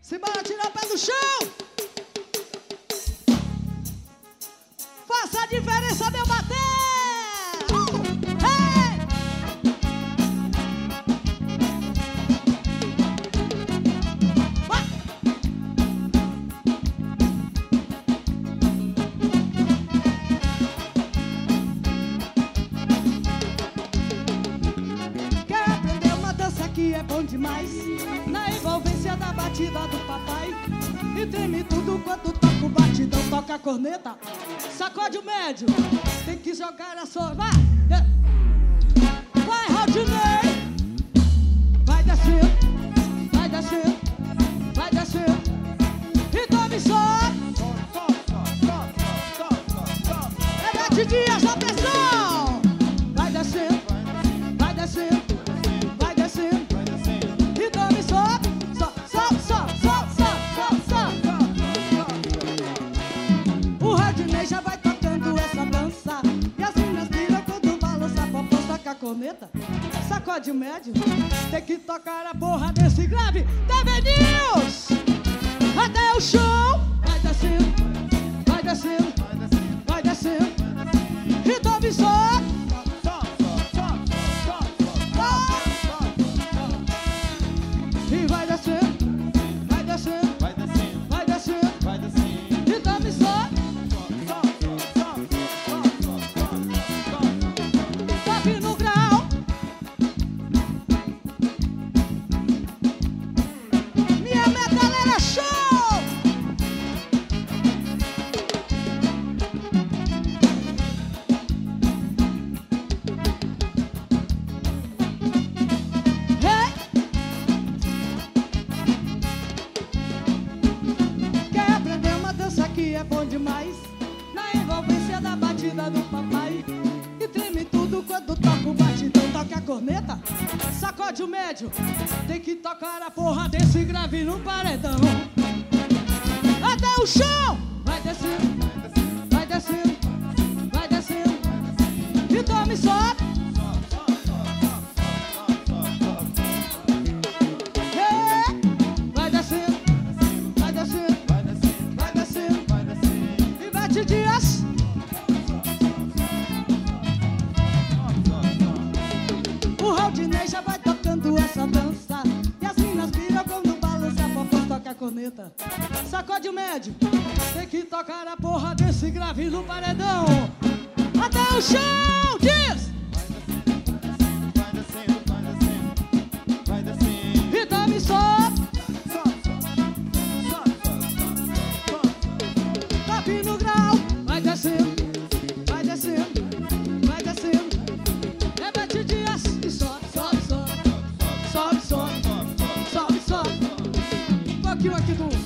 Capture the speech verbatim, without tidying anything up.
Simbora tirar o pé do chão. Faça a diferença, meu bater. Hey! Vai! Quer aprender uma dança que é bom demais? Na envolvência da batida do papai. E treme tudo quando toca o batidão, toca a corneta. Sacode o médio, tem que jogar a sua. Vai! Vai, Rodinei! Vai descendo, vai descendo, vai descendo. E tome só! É Bete Dias na pressão! Vai descendo, vai descendo, vai descendo. E tome só! Só, só, só, só, só, só, só. O Rodinei já vai tocando essa dança. E as meninas viram quando balança a popô, saca a corneta. Sacode o médio, tem que tocar a porra desse grave. T V News! Até o chão! Vai descendo, vai descendo, vai descendo. E tome só! E vai descendo, vai descendo, vai descendo, vai descendo, vai descendo. E tome só! Toque no grau! Minha metaleira show! Hey! Quer aprender uma dança que é bom demais? Na envolvência da batida do papai. E treme tudo quando toca o batidão, toca a corneta. Sacode o médio, tem que tocar a porra desse grave no paredão. Até o chão! Vai descendo, vai descendo, vai descendo. E tome só! É, vai descendo, vai descendo, vai descendo, vai descendo. E Bete Dias! O Rodinei já vai tocando essa dança. E as minas viram quando balança a popô, toca a corneta. Sacode o médio, tem que tocar a porra desse grave no paredão. Até o chão, diz! Vai descendo, vai descendo, vai descendo. E tome só! Toque no grau! Vai descendo, vai descendo, vai descendo. É Bete Dias! E sobe, sobe, sobe. Sobe, sobe, sobe, sobe. Um pouquinho aqui do